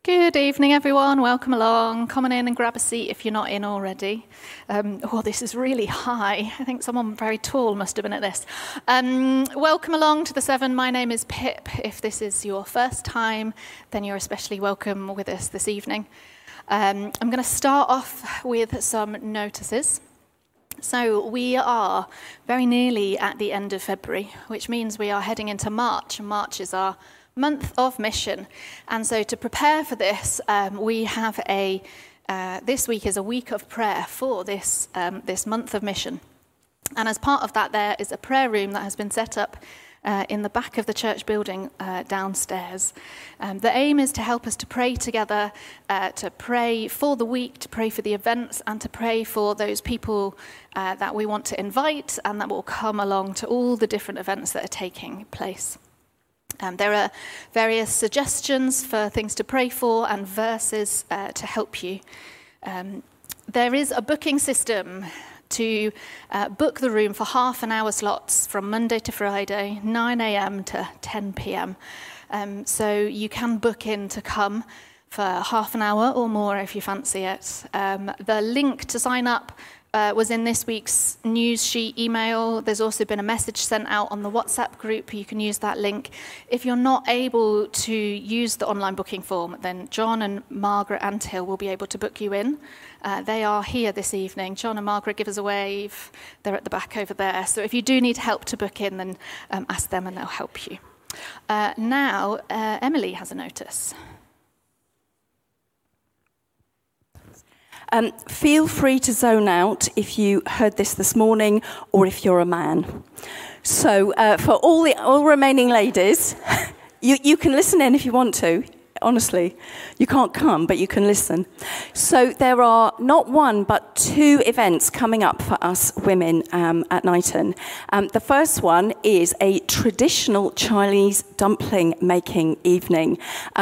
Good evening, everyone. Welcome along. Come on in and grab a seat if you're not in already. This is really high. I think someone very tall must have been at this. Welcome along to the Seven. My name is Pip. If this is your first time, then you're especially welcome with us this evening. I'm going to start off with some notices. So we are very nearly at the end of February, which means we are heading into March, and March is our month of mission. And so to prepare for this, we have this week is a week of prayer for this month of mission. And as part of that, there is a prayer room that has been set up in the back of the church building downstairs. The aim is to help us to pray together, to pray for the week, to pray for the events, and to pray for those people that we want to invite and that will come along to all the different events that are taking place. There are various suggestions for things to pray for and verses to help you. There is a booking system to book the room for half an hour slots from Monday to Friday, 9 a.m. to 10 p.m. So you can book in to come for half an hour or more if you fancy it. The link to sign up was in this week's news sheet email. There's also been a message sent out on the WhatsApp group. You can use that link. If you're not able to use the online booking form, then John and Margaret Anthill will be able to book you in. They are here this evening. John and Margaret, give us a wave. They're at the back over there. So if you do need help to book in, then ask them and they'll help you. Now, Emily has a notice. Feel free to zone out if you heard this morning or if you're a man. So for all remaining ladies, you can listen in if you want to. Honestly, you can't come, but you can listen. So there are not one, but two events coming up for us women at Knighton. The first one is a traditional Chinese dumpling making evening.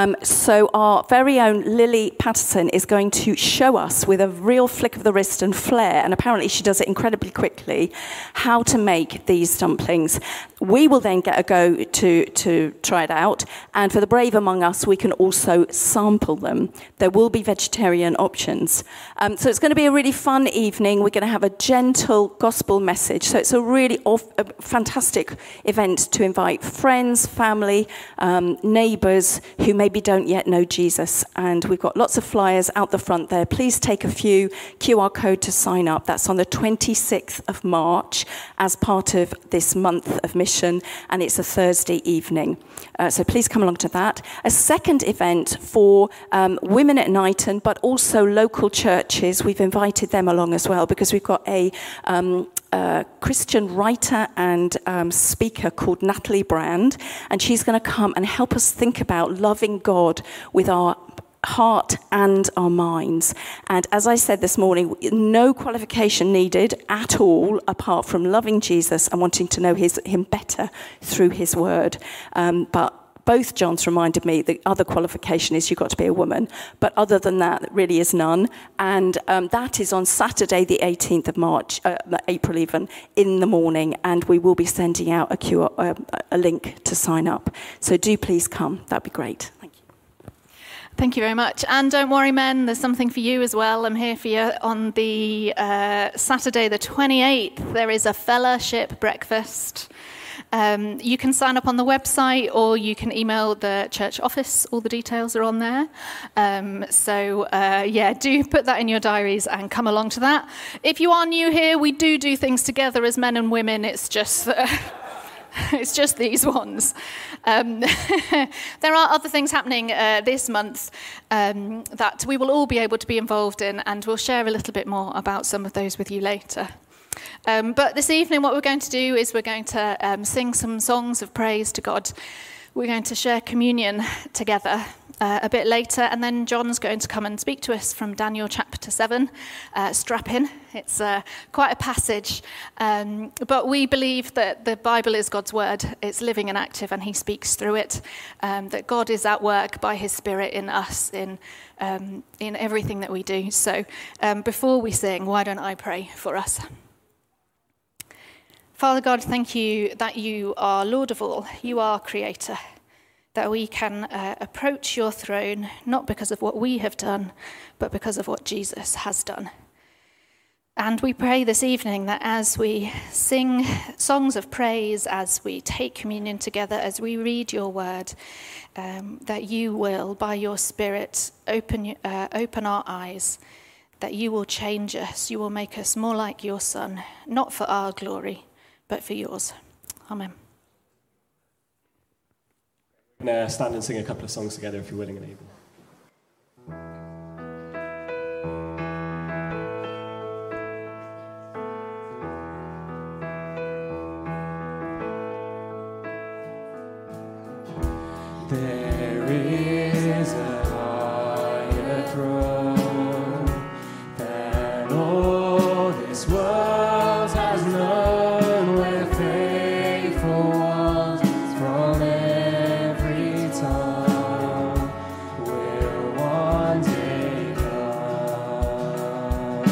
So our very own Lily Patterson is going to show us with a real flick of the wrist and flair, and apparently she does it incredibly quickly, how to make these dumplings. We will then get a go to try it out, and for the brave among us, we can also sample them. There will be vegetarian options. So it's going to be a really fun evening. We're going to have a gentle gospel message. So it's a really fantastic event to invite friends, family, neighbours who maybe don't yet know Jesus. And we've got lots of flyers out the front there. Please take a few, QR code to sign up. That's on the 26th of March as part of this month of mission, and it's a Thursday evening. So please come along to that. A second event for women at Knighton, but also local churches. We've invited them along as well because we've got a Christian writer and speaker called Natalie Brand, and she's going to come and help us think about loving God with our heart and our minds. And as I said this morning, no qualification needed at all apart from loving Jesus and wanting to know him better through his word. But both Johns reminded me the other qualification is you've got to be a woman. But other than that, there really is none. And that is on Saturday, the 18th of March, April even, in the morning. And we will be sending out a link to sign up. So do please come. That'd be great. Thank you. Thank you very much. And don't worry, men, there's something for you as well. I'm here for you on the Saturday, the 28th. There is a fellowship breakfast. You can sign up on the website or you can email the church office. All the details are on there. Do put that in your diaries and come along to that. If you are new here, we do things together as men and women. It's just... It's just these ones. There are other things happening this month that we will all be able to be involved in, and we'll share a little bit more about some of those with you later. But this evening, what we're going to do is we're going to sing some songs of praise to God. We're going to share communion together a bit later, and then John's going to come and speak to us from Daniel chapter 7. Strap in. It's quite a passage, but we believe that the Bible is God's word. It's living and active, and he speaks through it, that God is at work by his Spirit in us, in everything that we do. So before we sing, why don't I pray for us? Father God, thank you that you are Lord of all. You are creator. that we can approach your throne, not because of what we have done, but because of what Jesus has done. And we pray this evening that as we sing songs of praise, as we take communion together, as we read your word, that you will, by your Spirit, open our eyes, that you will change us, you will make us more like your Son, not for our glory, but for yours. Amen. We're going to stand and sing a couple of songs together if you're willing and able. There is a higher throne than all this world has known, where faithful ones from every tongue will one day come.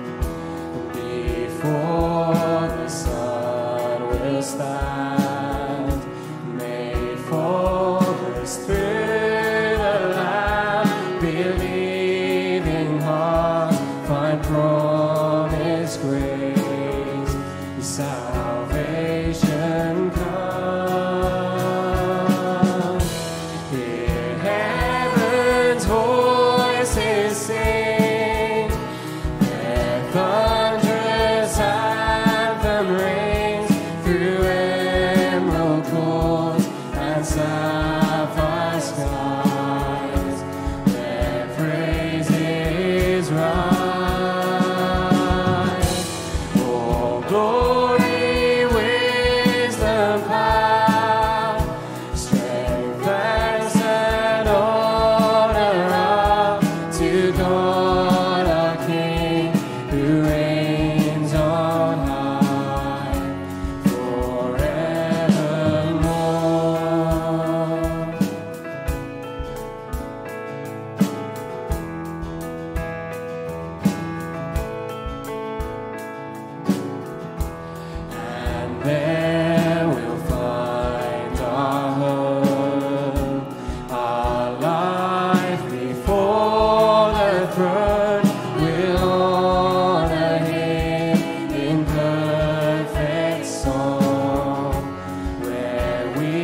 Before the sun will stand, made for through the Lamb, believing heart find promised grace, salvation come. Hear heaven's voices sing, their thunderous anthem rings through emerald courts and sapphire skies, their praises rise. All glory, wisdom, power, strength, thanks, and honor are to God our King, who reigns on high forevermore. And there we'll find our home, our life before the throne. We'll honor Him in perfect song, where we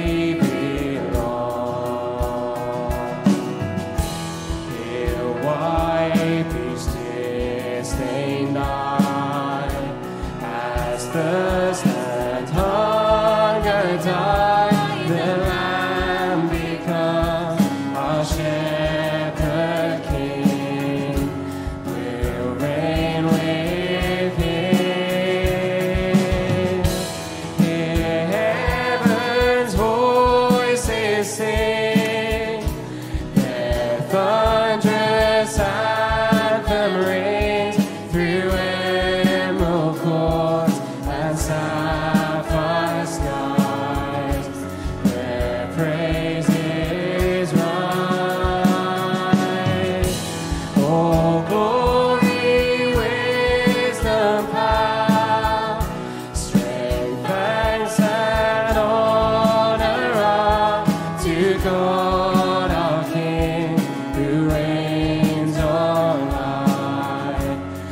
belong. He'll wipe each tear-stained eye, as thirst and hunger die. The Lamb becomes our shepherd king. We'll reign with Him. Hear heaven's voices sing, their thunderous anthem rings through emerald courts and sapphire skies, their praises rise. All glory, wisdom, power, strength, thanks, and honor are to God our King, who reigns on high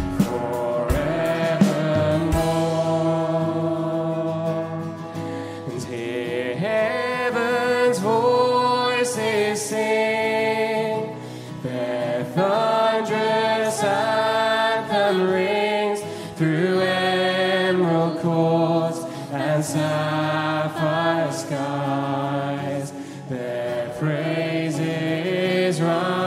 forevermore. And hear heaven's voices sing, their thunderous anthem rings through emerald courts and sapphire skies, their praises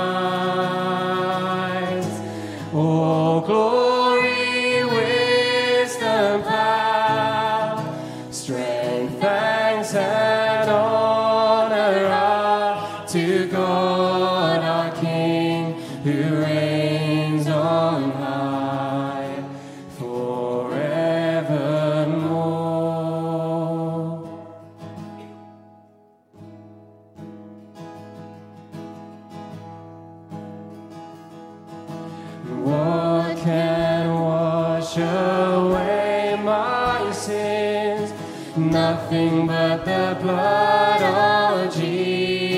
rise. All glory, wisdom, power, strength, thanks, and honor are to God our King, who reigns on high forevermore. What can wash away my sins? Nothing but the blood of Jesus.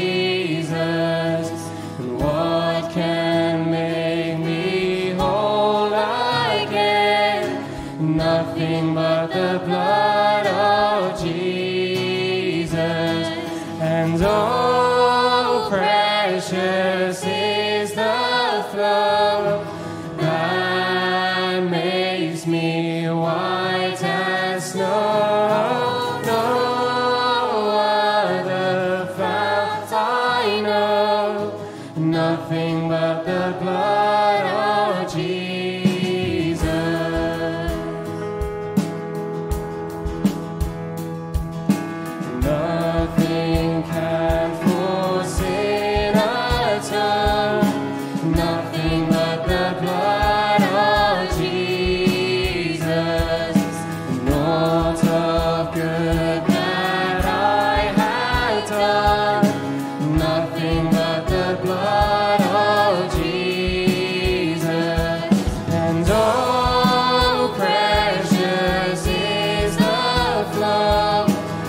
precious is the flow that makes me white as snow. No other fount I know, nothing but the blood of Jesus. Nothing can for sin atone, nothing but the blood of Jesus. Naught of good that I had done, nothing but the blood of Jesus. And oh, precious is the flow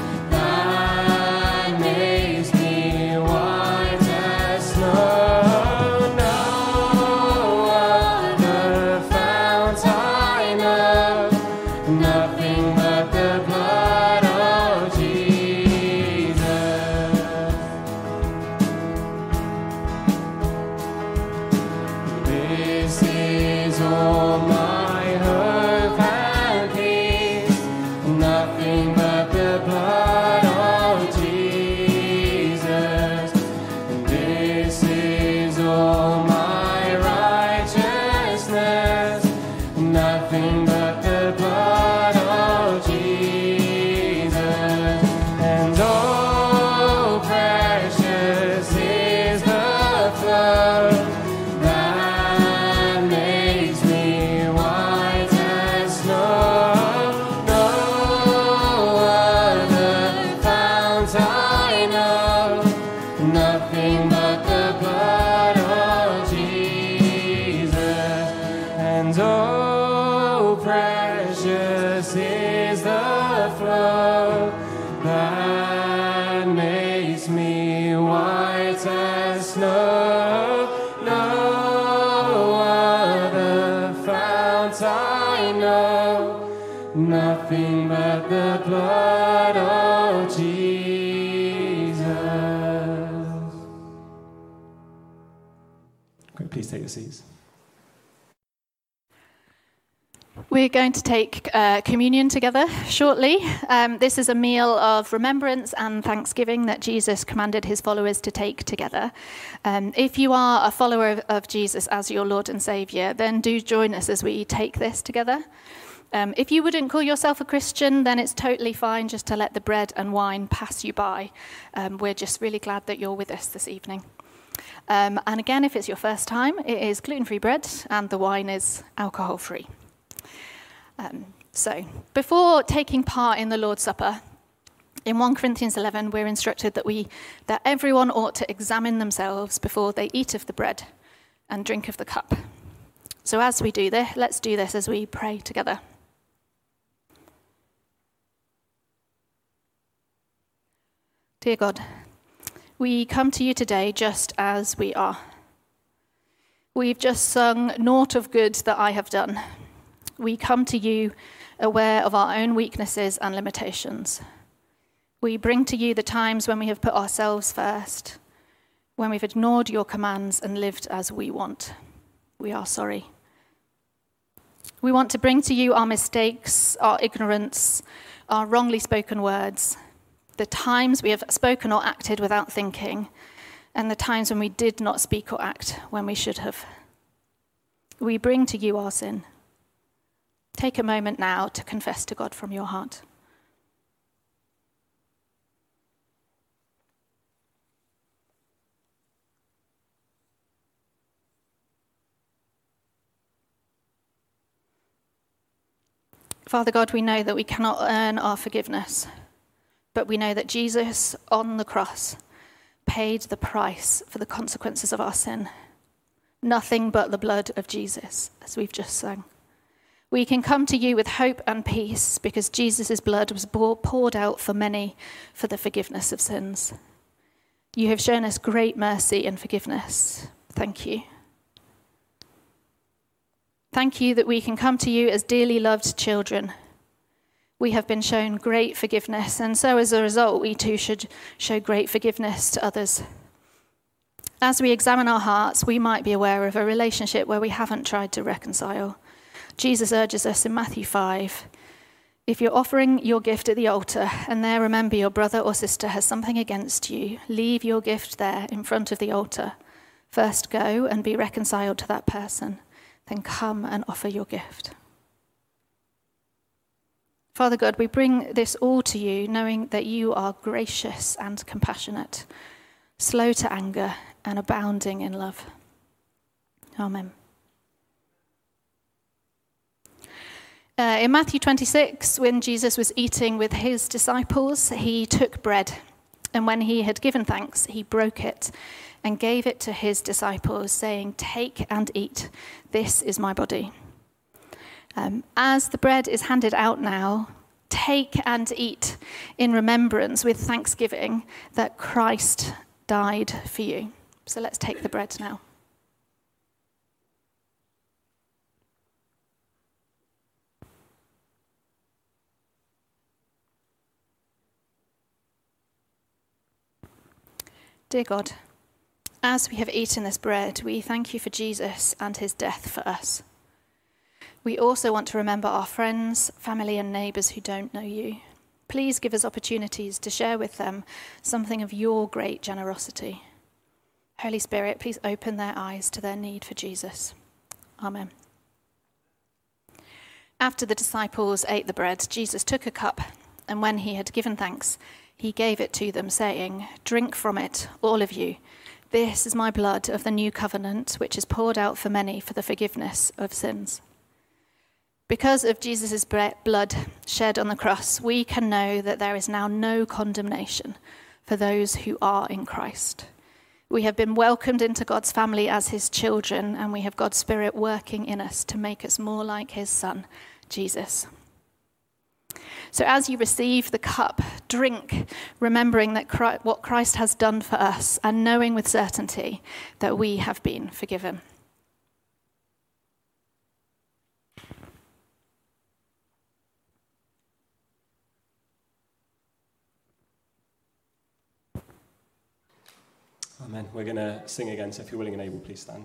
that makes me white as snow. No other fount I know, nothing but the blood of Jesus. This is all my hope and peace, nothing but the blood of Jesus. And this is all my righteousness, nothing but the blood of Jesus. And oh, precious is the flow that makes me white as snow. No other fount I know, nothing but the blood of Jesus. And oh, precious is the flow that makes me white as snow. No other fount I know, nothing but the blood of Jesus. Great, please take your seats. We're going to take communion together shortly. This is a meal of remembrance and thanksgiving that Jesus commanded his followers to take together. If you are a follower of Jesus as your Lord and Saviour, then do join us as we take this together. If you wouldn't call yourself a Christian, then it's totally fine just to let the bread and wine pass you by. We're just really glad that you're with us this evening. And again, if it's your first time, it is gluten-free bread and the wine is alcohol-free. So, before taking part in the Lord's Supper, in 1 Corinthians 11, we're instructed that everyone ought to examine themselves before they eat of the bread and drink of the cup. So as we do this, let's do this as we pray together. Dear God, we come to you today just as we are. We've just sung "Naught of good that I have done." We come to you aware of our own weaknesses and limitations. We bring to you the times when we have put ourselves first, when we've ignored your commands and lived as we want. We are sorry. We want to bring to you our mistakes, our ignorance, our wrongly spoken words, the times we have spoken or acted without thinking, and the times when we did not speak or act when we should have. We bring to you our sin. Take a moment now to confess to God from your heart. Father God, we know that we cannot earn our forgiveness, but we know that Jesus on the cross paid the price for the consequences of our sin. Nothing but the blood of Jesus, as we've just sung. We can come to you with hope and peace because Jesus' blood was poured out for many for the forgiveness of sins. You have shown us great mercy and forgiveness. Thank you. Thank you that we can come to you as dearly loved children. We have been shown great forgiveness, and so as a result, we too should show great forgiveness to others. As we examine our hearts, we might be aware of a relationship where we haven't tried to reconcile. Jesus urges us in Matthew 5, if you're offering your gift at the altar and there remember your brother or sister has something against you, leave your gift there in front of the altar. First go and be reconciled to that person, then come and offer your gift. Father God, we bring this all to you, knowing that you are gracious and compassionate, slow to anger and abounding in love. Amen. In Matthew 26, when Jesus was eating with his disciples, he took bread, and when he had given thanks, he broke it and gave it to his disciples, saying, "Take and eat. This is my body." As the bread is handed out now, take and eat in remembrance with thanksgiving that Christ died for you. So let's take the bread now. Dear God, as we have eaten this bread, we thank you for Jesus and his death for us. We also want to remember our friends, family, and neighbours who don't know you. Please give us opportunities to share with them something of your great generosity. Holy Spirit, please open their eyes to their need for Jesus. Amen. After the disciples ate the bread, Jesus took a cup, and when he had given thanks, he gave it to them, saying, "Drink from it, all of you. This is my blood of the new covenant, which is poured out for many for the forgiveness of sins." Because of Jesus' blood shed on the cross, we can know that there is now no condemnation for those who are in Christ. We have been welcomed into God's family as his children, and we have God's Spirit working in us to make us more like his Son, Jesus. So as you receive the cup, drink, remembering that what Christ has done for us, and knowing with certainty that we have been forgiven. Amen. We're going to sing again, so if you're willing and able, please stand.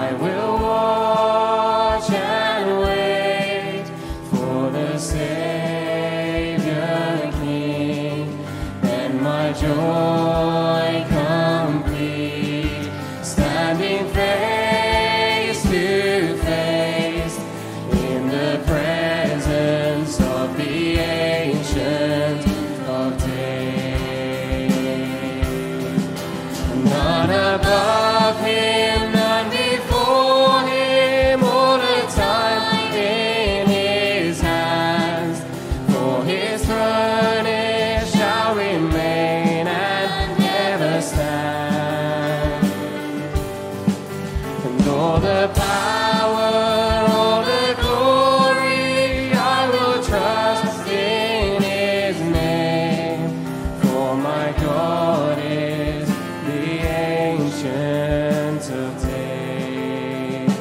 I will watch and wait for the Savior King, and my joy complete, standing face to face in the presence of the Ancient of Days. None above him, none before him, all the time in his hands. For his throne it shall remain and never stand. And all the power, all the glory, I will trust in his name. For my God is the Ancient of Days.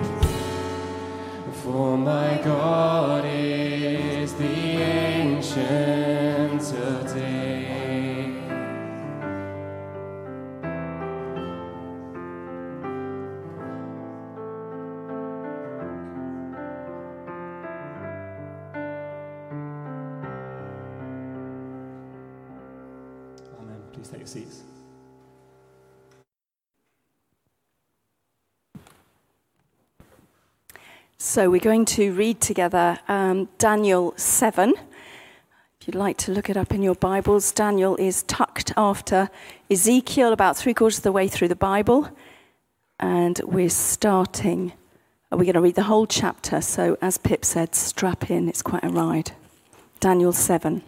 For my God is the Ancient of Days. Amen. Please take your seats. So we're going to read together Daniel 7. If you'd like to look it up in your Bibles, Daniel is tucked after Ezekiel about 3/4 of the way through the Bible. And we're going to read the whole chapter. So as Pip said, strap in, it's quite a ride. Daniel 7.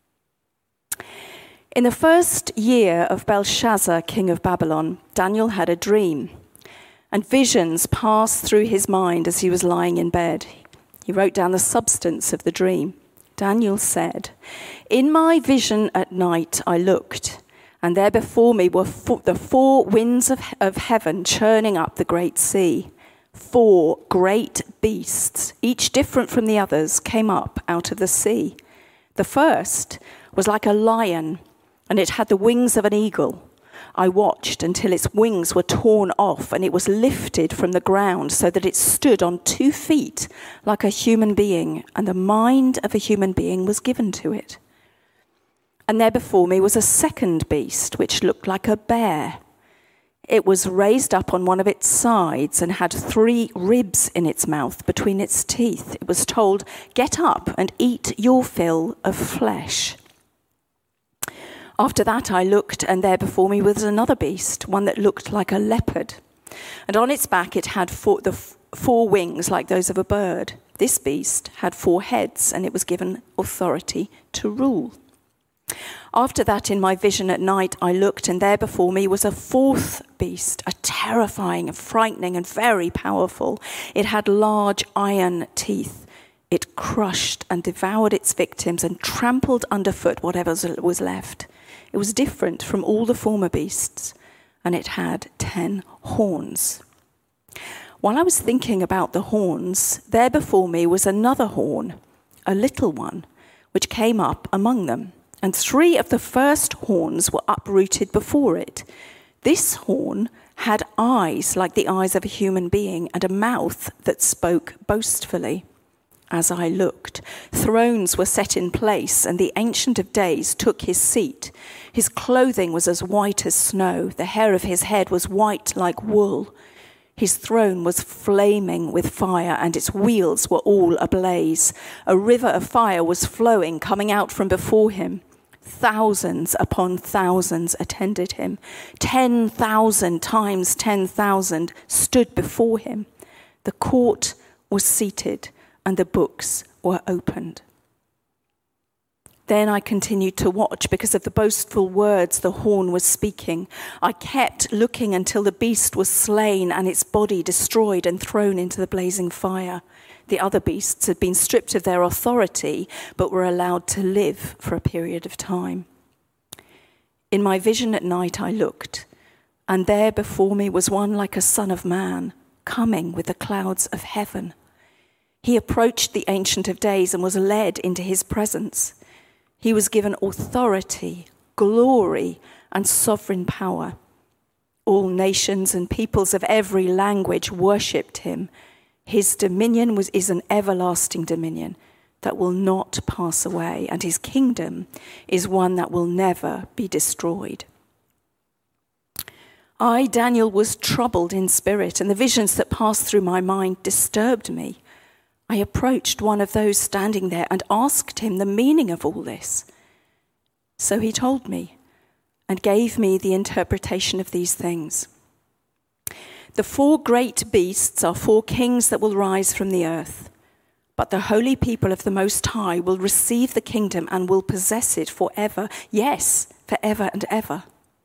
In the first year of Belshazzar, king of Babylon, Daniel had a dream, and visions passed through his mind as he was lying in bed. He wrote down the substance of the dream. Daniel said, "In my vision at night I looked, and there before me were the four winds of heaven churning up the great sea. 4 great beasts, each different from the others, came up out of the sea. The first was like a lion, and it had the wings of an eagle. I watched until its wings were torn off, and it was lifted from the ground so that it stood on 2 feet like a human being, and the mind of a human being was given to it. And there before me was a second beast, which looked like a bear. It was raised up on one of its sides and had 3 ribs in its mouth between its teeth. It was told, 'Get up and eat your fill of flesh.' After that I looked, and there before me was another beast, one that looked like a leopard. And on its back it had 4 wings like those of a bird. This beast had 4 heads, and it was given authority to rule. After that, in my vision at night, I looked, and there before me was a 4th beast, a terrifying and frightening and very powerful. It had large iron teeth. It crushed and devoured its victims and trampled underfoot whatever was left. It was different from all the former beasts, and it had 10 horns. While I was thinking about the horns, there before me was another horn, a little one, which came up among them. And 3 of the first horns were uprooted before it. This horn had eyes like the eyes of a human being, and a mouth that spoke boastfully. As I looked, thrones were set in place, and the Ancient of Days took his seat. His clothing was as white as snow. The hair of his head was white like wool. His throne was flaming with fire, and its wheels were all ablaze. A river of fire was flowing, coming out from before him. Thousands upon thousands attended him. 10,000 times 10,000 stood before him. The court was seated, and the books were opened. Then I continued to watch because of the boastful words the horn was speaking. I kept looking until the beast was slain and its body destroyed and thrown into the blazing fire. The other beasts had been stripped of their authority, but were allowed to live for a period of time. In my vision at night I looked, and there before me was one like a son of man, coming with the clouds of heaven. He approached the Ancient of Days and was led into his presence. He was given authority, glory, and sovereign power. All nations and peoples of every language worshipped him. His dominion is an everlasting dominion that will not pass away, and his kingdom is one that will never be destroyed. I, Daniel, was troubled in spirit, and the visions that passed through my mind disturbed me. I approached one of those standing there and asked him the meaning of all this. So he told me and gave me the interpretation of these things. The 4 great beasts are 4 kings that will rise from the earth, but the holy people of the Most High will receive the kingdom and will possess it forever, yes, forever and ever.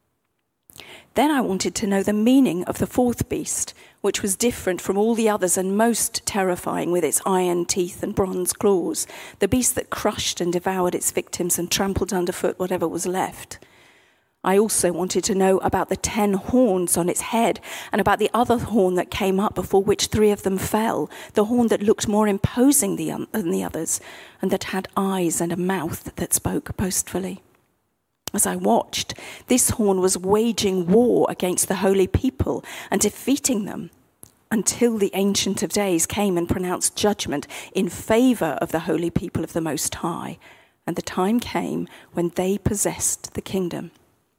Then I wanted to know the meaning of the 4th beast, which was different from all the others and most terrifying with its iron teeth and bronze claws, the beast that crushed and devoured its victims and trampled underfoot whatever was left. I also wanted to know about the 10 horns on its head and about the other horn that came up before which 3 of them fell, the horn that looked more imposing than the others and that had eyes and a mouth that spoke boastfully. As I watched, this horn was waging war against the holy people and defeating them until the Ancient of Days came and pronounced judgment in favor of the holy people of the Most High, and the time came when they possessed the kingdom.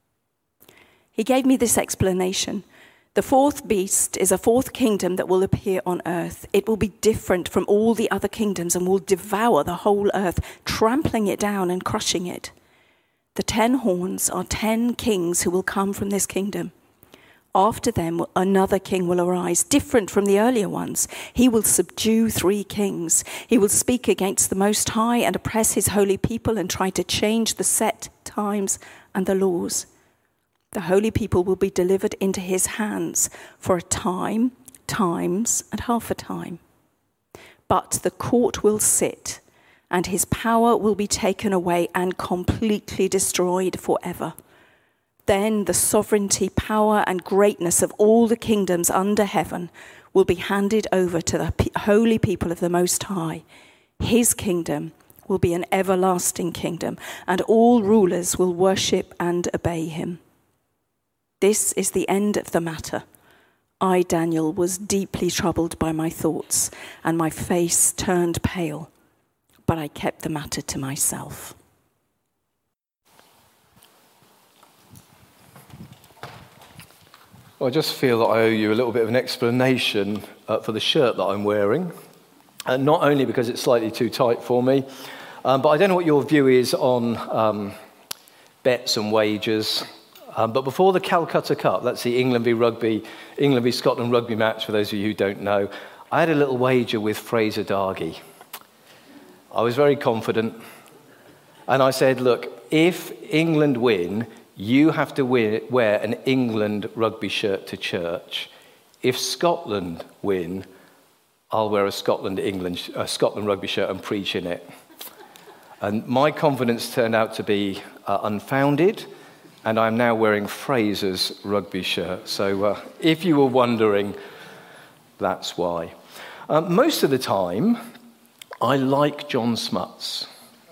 He gave me this explanation. The 4th beast is a 4th kingdom that will appear on earth. It will be different from all the other kingdoms and will devour the whole earth, trampling it down and crushing it. The 10 horns are 10 kings who will come from this kingdom. After them, another king will arise, different from the earlier ones. He will subdue 3 kings. He will speak against the Most High and oppress his holy people and try to change the set times and the laws. The holy people will be delivered into his hands for a time, times, and half a time. But the court will sit, and his power will be taken away and completely destroyed forever. Then the sovereignty, power, and greatness of all the kingdoms under heaven will be handed over to the holy people of the Most High. His kingdom will be an everlasting kingdom, and all rulers will worship and obey him. This is the end of the matter. I, Daniel, was deeply troubled by my thoughts, and my face turned pale, but I kept the matter to myself. Well, I just feel that I owe you a little bit of an explanation for the shirt that I'm wearing, not only because it's slightly too tight for me, but I don't know what your view is on bets and wagers. But before the Calcutta Cup, that's the England v Scotland rugby match, for those of you who don't know, I had a little wager with Fraser Dargy. I was very confident, and I said, look, if England win, you have to wear an England rugby shirt to church. If Scotland win, I'll wear a Scotland rugby shirt and preach in it. And my confidence turned out to be unfounded, and I'm now wearing Fraser's rugby shirt. So if you were wondering, that's why. Most of the time, I like John Smuts.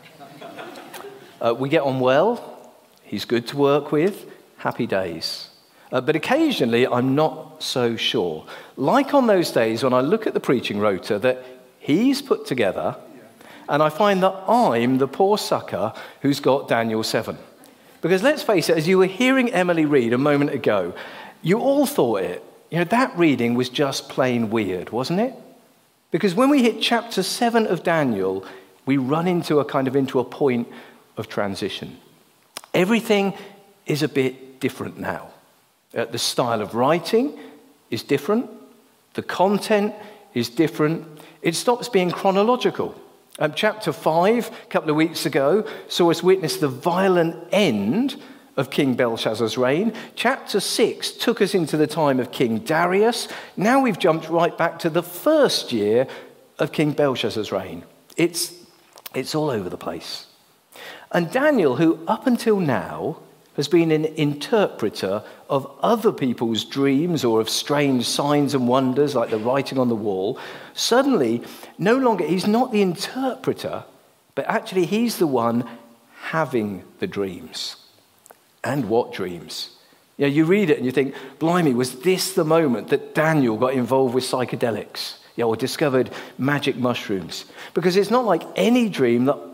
We get on well. He's good to work with. Happy days. But occasionally, I'm not so sure. Like on those days when I look at the preaching rota that he's put together, and I find that I'm the poor sucker who's got Daniel 7. Because let's face it, as you were hearing Emily read a moment ago, you all thought that reading was just plain weird, wasn't it? Because when we hit chapter 7 of Daniel, we run into a point of transition. Everything is a bit different now. The style of writing is different. The content is different. It stops being chronological. Chapter 5, a couple of weeks ago, saw us witness the violent end of King Belshazzar's reign. Chapter 6 took us into the time of King Darius. Now we've jumped right back to the first year of King Belshazzar's reign. It's all over the place. And Daniel, who up until now has been an interpreter of other people's dreams or of strange signs and wonders like the writing on the wall, suddenly, no longer, he's not the interpreter, but actually he's the one having the dreams. And what dreams? You know, you read it and you think, blimey, was this the moment that Daniel got involved with psychedelics? Or discovered magic mushrooms? Because it's not like any dream that